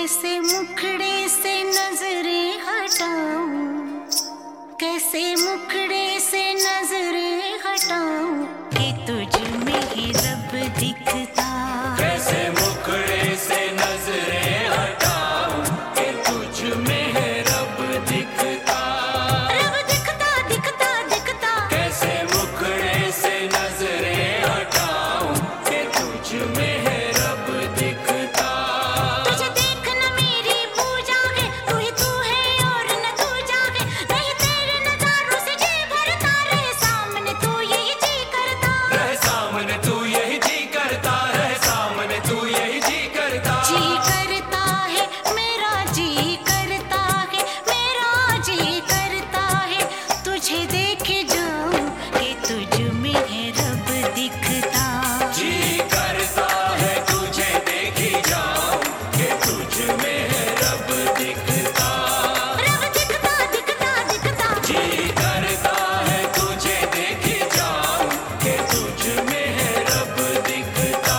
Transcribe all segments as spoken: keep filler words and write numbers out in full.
कैसे मुखड़े से नजरें हटाऊं, कैसे मुखड़े से नजरें हटाऊं कि तुझ में ही रब दिखता। कैसे मुखड़े से नजरें हटाऊं कि तुझ में है रब दिखता। रब दिखता दिखता दिखता। कैसे मुखड़े से नजरें हटाऊं कि तुझ में है रब दिखता। तुझे देख न मेरी पूजा है, तू ही तू है और न तू जागे। नहीं तेरे नजारों से जी भरता, रहे सामने तू यही जी करता। रहे सामने तू यही जी करता, रहे सामने तू यही जी करता। जी करता है मेरा, जी करता है मेरा, जी करता है तुझे देख जाऊं कि तुझ में है रब दिखता। जी करता है तुझे देखी जाऊं कि तुझ में है रब दिखता। रब दिखता दिखता दिखता। जी करता है तुझे देखी जाऊं कि तुझ में है रब दिखता।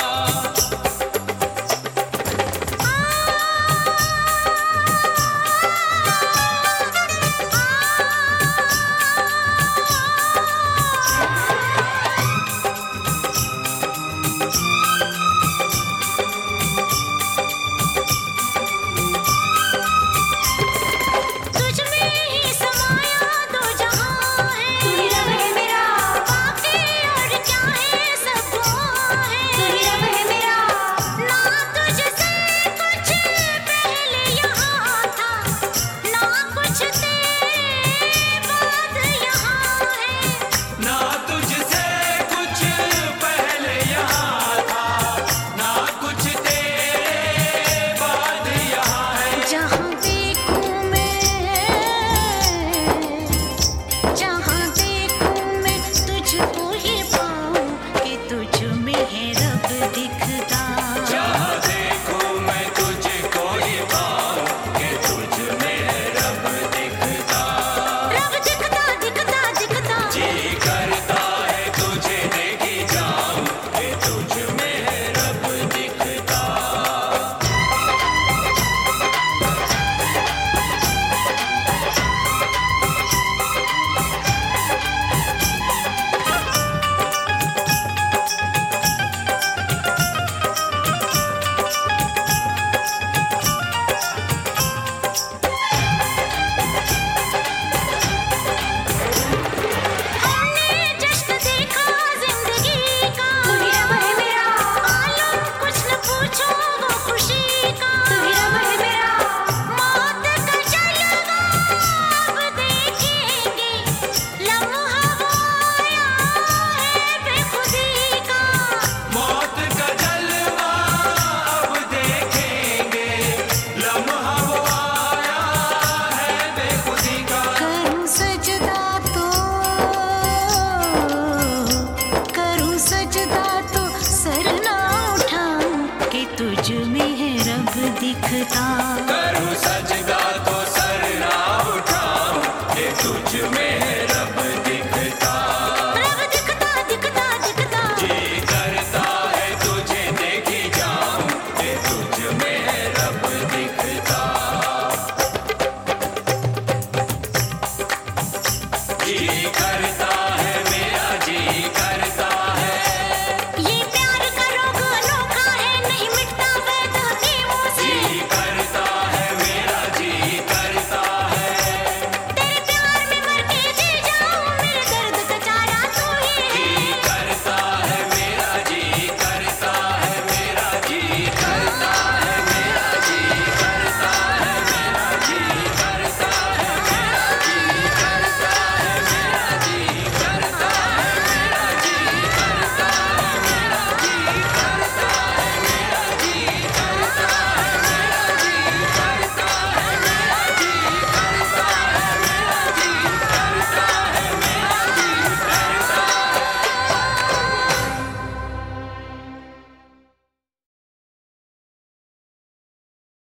तुझ में ही समाया दो जहां है, तू ही रब है मेरा। बाकी और क्या है सब दुआ है, तू ही रब है मेरा। ना तुझसे कुछ पहले यहाँ था, ना कुछ तेरे बाद यहाँ है। ना तुझसे कुछ पहले यहाँ था, ना कुछ तेरे बाद यहाँ है। जहाँ देखूं मैं, जहाँ देखूं मैं तुझको ही पाऊं कि तुझ में है रब दिखता। जहाँ देखूं मैं तुझको ही पाऊं कि तुझ में है रब दिखता। रब दिखता दिखता दिखता। जी करता है तुझे देखी जाऊं कि तुझ में है रब दिखता। हमने जश्न देखा जिंदगी का, तू ही रब है मेरा। आलम कुछ न पूछो वो खुशी का, तू ही रब है मेरा। मौत का जलवा अब देखेंगे, लम्हा वो आया है बेखुदी का। मौत का जलवा अब देखेंगे, लम्हा वो आया है बेखुदी का। करूं सजदा तो, करूं सजदा तो सर ना उठाऊं कि तुझ में है रब दिखता। करूं सजदा